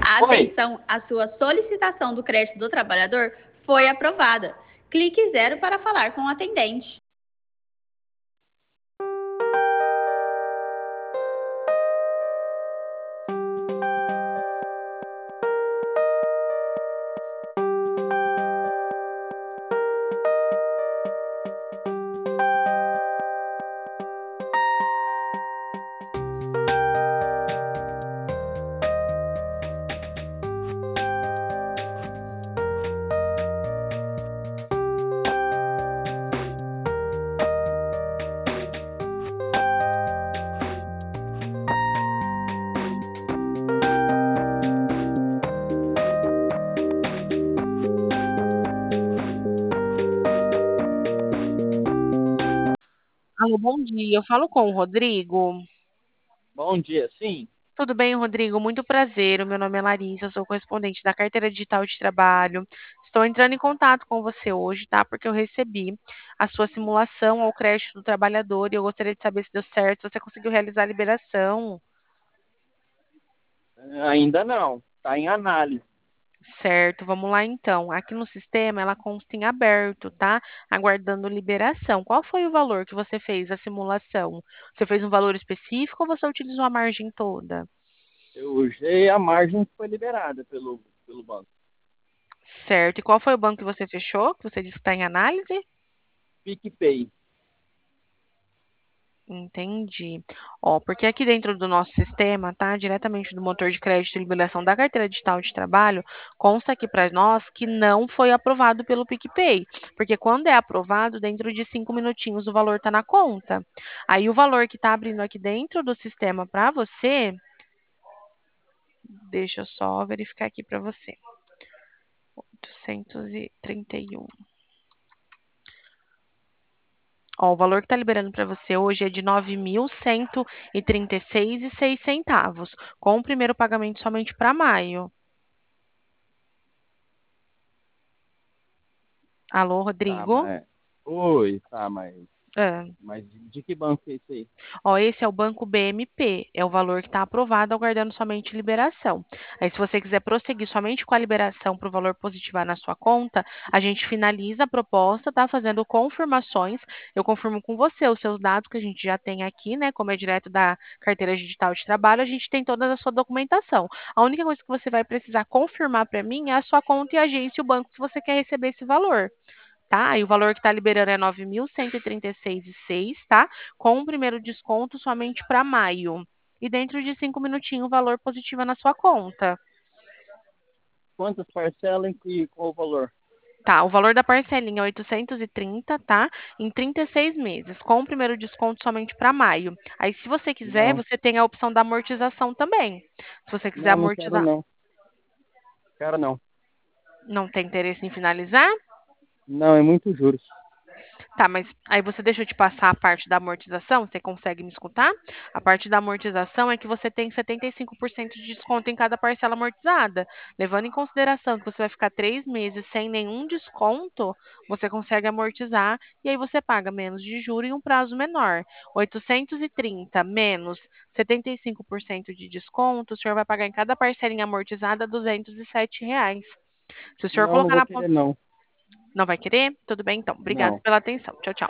Oi. Atenção, a sua solicitação do crédito do trabalhador foi aprovada. Clique zero para falar com o atendente. Alô, bom dia. Eu falo com o Rodrigo. Bom dia, sim. Tudo bem, Rodrigo? Muito prazer. O meu nome é Larissa, eu sou correspondente da Carteira Digital de Trabalho. Estou entrando em contato com você hoje, tá? Porque eu recebi a sua simulação ao crédito do trabalhador e eu gostaria de saber se deu certo, se você conseguiu realizar a liberação. Ainda não. Está em análise. Certo, vamos lá então. Aqui no sistema ela consta em aberto, tá? Aguardando liberação. Qual foi o valor que você fez a simulação? Você fez um valor específico ou você utilizou a margem toda? Eu usei a margem que foi liberada pelo banco. Certo. E qual foi o banco que você fechou? Que você disse que está em análise? PicPay. Entendi. Ó, porque aqui dentro do nosso sistema, tá? Diretamente do motor de crédito e liberação da carteira digital de trabalho, consta aqui para nós que não foi aprovado pelo PicPay. Porque quando é aprovado, dentro de 5 minutinhos o valor está na conta. Aí o valor que está abrindo aqui dentro do sistema para você, deixa eu só verificar aqui para você. 831. Ó, o valor que está liberando para você hoje é de 9.136,06 centavos, com o primeiro pagamento somente para maio. Alô, Tá, Rodrigo? mas. Oi, tá, mas. Ah. Mas de que banco é isso aí? Ó, esse é o Banco BMP, é o valor que está aprovado, aguardando somente liberação. Aí, se você quiser prosseguir somente com a liberação para o valor positivar na sua conta, a gente finaliza a proposta, tá? Fazendo confirmações. Eu confirmo com você os seus dados que a gente já tem aqui, né? Como é direto da carteira digital de trabalho, a gente tem toda a sua documentação. A única coisa que você vai precisar confirmar para mim é a sua conta e agência e o banco que você quer receber esse valor. Tá? E o valor que está liberando é 9.136,06, tá? Com o primeiro desconto somente para maio. E dentro de 5 minutinhos o valor positivo é na sua conta. Quantas parcelas e qual o valor? Tá, o valor da parcelinha é 830, tá? Em 36 meses, com o primeiro desconto somente para maio. Aí, se você quiser, Não, você tem a opção da amortização também. Se você quiser não quero amortizar, não. Quero não. não tem interesse em finalizar? Não, é muito juros. Tá, mas aí você deixa eu te passar a parte da amortização, você consegue me escutar? A parte da amortização é que você tem 75% de desconto em cada parcela amortizada. Levando em consideração que você vai ficar 3 meses sem nenhum desconto, você consegue amortizar e aí você paga menos de juros em um prazo menor. 830 menos 75% de desconto, o senhor vai pagar em cada parcelinha amortizada R$ 207. Se o senhor Não, não colocar vou na querer ponta. não. Não vai querer? Tudo bem, então. Obrigado Não. pela atenção. Tchau, tchau.